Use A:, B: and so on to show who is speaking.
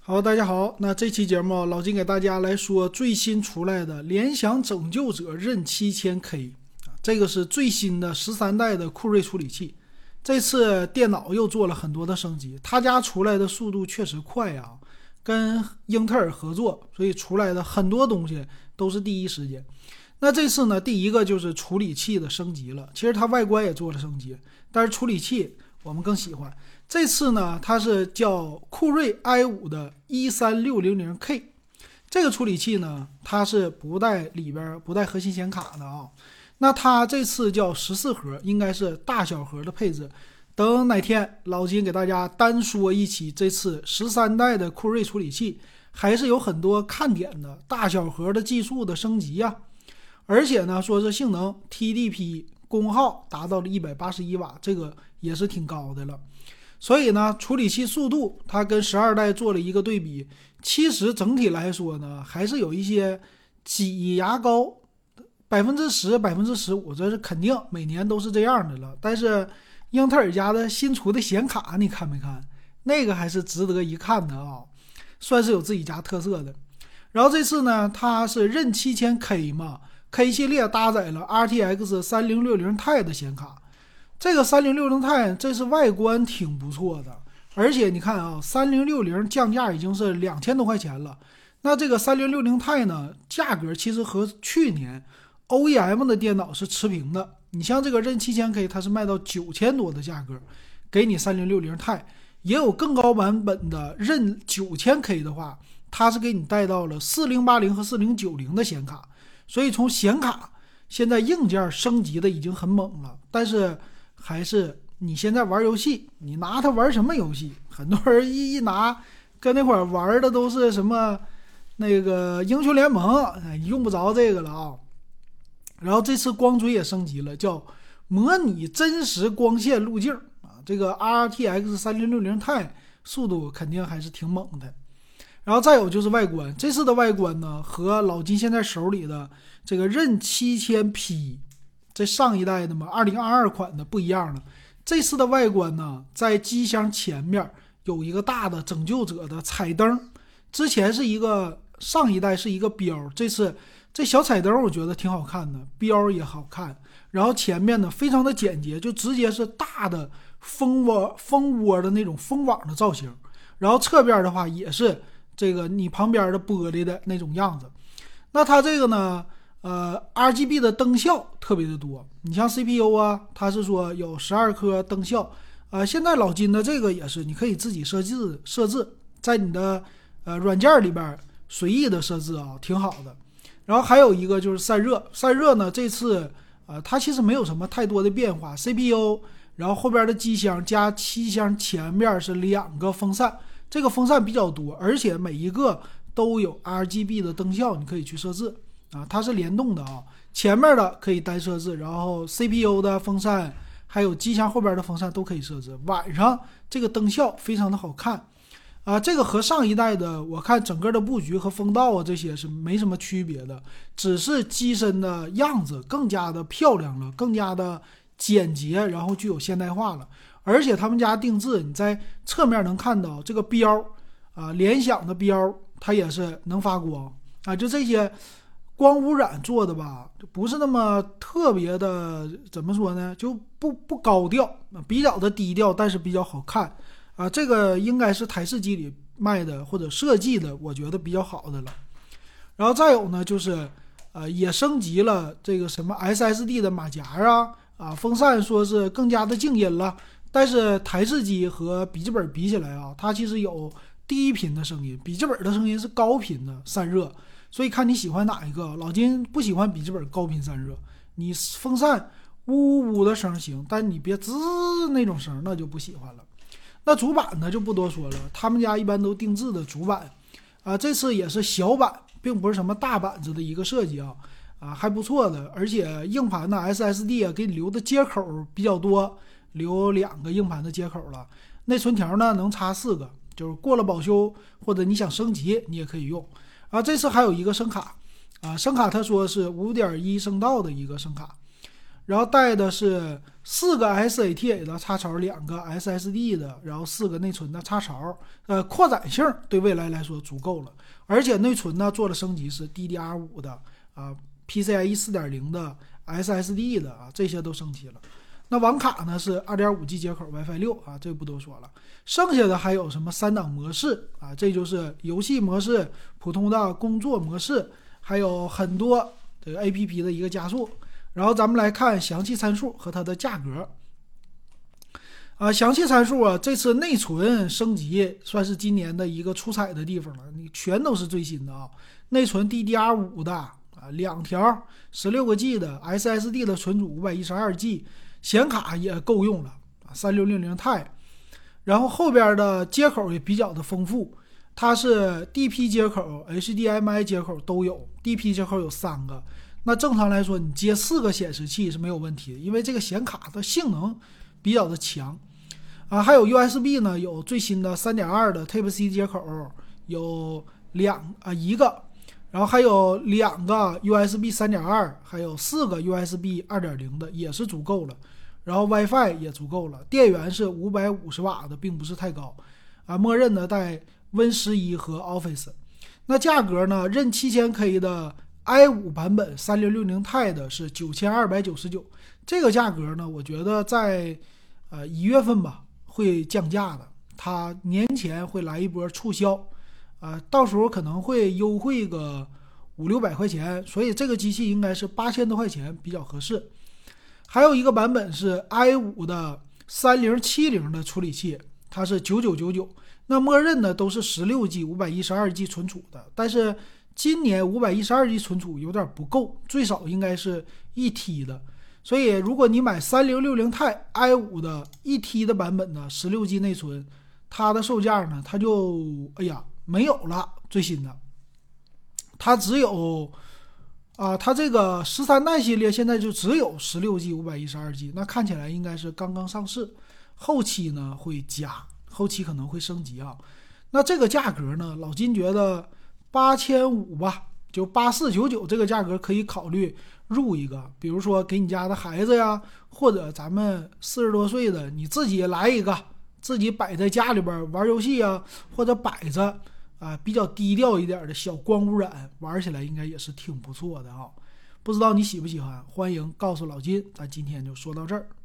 A: 好，大家好，那这期节目老金给大家来说最新出来的联想拯救者任 7000K， 这个是最新的13代的酷睿处理器。这次电脑又做了很多的升级，他家出来的速度确实快啊，跟英特尔合作，所以出来的很多东西都是第一时间。那这次呢，第一个就是处理器的升级了，其实它外观也做了升级，但是处理器我们更喜欢。这次呢，它是叫酷睿 i5 的 13600K， 这个处理器呢，它是不带核心显卡的啊。那它这次叫14核，应该是大小核的配置。等哪天老金给大家单说一期这次13代的酷睿处理器，还是有很多看点的，大小核的技术的升级啊。而且呢，说是性能 TDP 功耗达到了181瓦，这个也是挺高的了。所以呢，处理器速度它跟12代做了一个对比，其实整体来说呢，还是有一些挤牙膏，10%、15%，这是肯定每年都是这样的了。但是英特尔家的新出的显卡，你看没看？那个还是值得一看的啊，算是有自己家特色的。然后这次呢，它是任 7000K 嘛。K 系列搭载了 RTX 3060 Ti 的显卡，这个3060 Ti 这是外观挺不错的，而且你看啊，3060降价已经是2000多块钱了。那这个3060 Ti 呢，价格其实和去年 OEM 的电脑是持平的。你像这个任 7000K 它是卖到9000多的价格，给你3060 Ti， 也有更高版本的任 9000K 的话，它是给你带到了4080和4090的显卡。所以从显卡现在硬件升级的已经很猛了，但是还是你现在玩游戏，你拿它玩什么游戏？很多人一拿跟那会儿玩的都是什么那个英雄联盟，用不着这个了啊。然后这次光追也升级了，叫模拟真实光线路径啊，这个 RTX 3060 Ti 速度肯定还是挺猛的。然后再有就是外观，这次的外观呢和老金现在手里的这个任 7000P 这上一代的嘛2022款的不一样了。这次的外观呢，在机箱前面有一个大的拯救者的彩灯，之前是一个上一代是一个标，这次这小彩灯我觉得挺好看的，标也好看。然后前面呢非常的简洁，就直接是大的蜂窝的那种蜂网的造型。然后侧边的话也是这个你旁边的玻璃的那种样子。那它这个呢RGB 的灯效特别的多，你像 CPU 啊，它是说有12颗灯效，现在老金的这个也是你可以自己设置在你的软件里边随意的设置啊，挺好的。然后还有一个就是散热呢，这次它其实没有什么太多的变化， CPU 然后后边的机箱加气箱前面是2个风扇，这个风扇比较多，而且每一个都有 RGB 的灯效，你可以去设置啊，它是联动的啊，前面的可以单设置，然后 CPU 的风扇还有机箱后边的风扇都可以设置。晚上这个灯效非常的好看啊，这个和上一代的我看整个的布局和风道啊这些是没什么区别的，只是机身的样子更加的漂亮了，更加的简洁，然后具有现代化了。而且他们家定制，你在侧面能看到这个标啊，联想的标它也是能发光啊，就这些光污染做的吧，就不是那么特别的，怎么说呢，就不高调，比较的低调，但是比较好看啊。这个应该是台式机里卖的或者设计的，我觉得比较好的了。然后再有呢，就是也升级了这个什么 SSD 的马甲风扇说是更加的静音了。但是台式机和笔记本比起来啊，它其实有低频的声音，笔记本的声音是高频的散热，所以看你喜欢哪一个。老金不喜欢笔记本高频散热，你风扇呜呜的声行，但你别滋那种声，那就不喜欢了。那主板呢就不多说了，他们家一般都定制的主板这次也是小板，并不是什么大板子的一个设计还不错的。而且硬盘呢 SSD 给你留的接口比较多，留2个硬盘的接口了，内存条呢能插4个，就是过了保修或者你想升级你也可以用这次还有一个声卡声卡它说是 5.1 声道的一个声卡。 然后带的是4个 SATA 的插槽，2个 SSD 的，然后4个内存的插槽，扩展性对未来来说足够了。而且内存呢做了升级，是 DDR5 的PCIe 4.0 的 SSD 的这些都升级了。那网卡呢是 2.5G 接口 WiFi 6这不多说了。剩下的还有什么3档模式这就是游戏模式、普通的工作模式，还有很多这个 APP 的一个加速。然后咱们来看详细参数和它的价格详细参数这次内存升级算是今年的一个出彩的地方了，你全都是最新的内存 DDR5 的2条16个 G 的 SSD 的存储512 G， 显卡也够用了3600 钛，然后后边的接口也比较的丰富，它是 DP 接口 HDMI 接口都有， DP 接口有3个，那正常来说你接4个显示器是没有问题的，因为这个显卡的性能比较的强还有 USB 呢，有最新的 3.2 的 Type-C 接口，有一个，然后还有2个 USB 3.2， 还有4个 USB 2.0 的也是足够了，然后 WiFi 也足够了，电源是550瓦的，并不是太高默认的带 Win11 和 Office。 那价格呢，任 7000K 的 i5 版本3660 钛的是9299，这个价格呢我觉得在1月份吧会降价的，它年前会来一波促销到时候可能会优惠个500-600块钱，所以这个机器应该是8000多块钱比较合适。还有一个版本是 i5 的3070的处理器，它是9999，那默认的都是 16G 512G 存储的，但是今年 512G 存储有点不够，最少应该是1T 的，所以如果你买3060 钛 i5 的 1T 的版本的 16G 内存，它的售价呢它就没有了，最新的它只有它这个13代系列现在就只有 16G 512G， 那看起来应该是刚刚上市，后期呢会加，后期可能会升级那这个价格呢，老金觉得8500吧，就8499这个价格可以考虑入一个，比如说给你家的孩子呀，或者咱们40多岁的你自己来一个，自己摆在家里边玩游戏或者摆着比较低调一点的小光污染，玩起来应该也是挺不错的不知道你喜不喜欢，欢迎告诉老金。咱今天就说到这儿。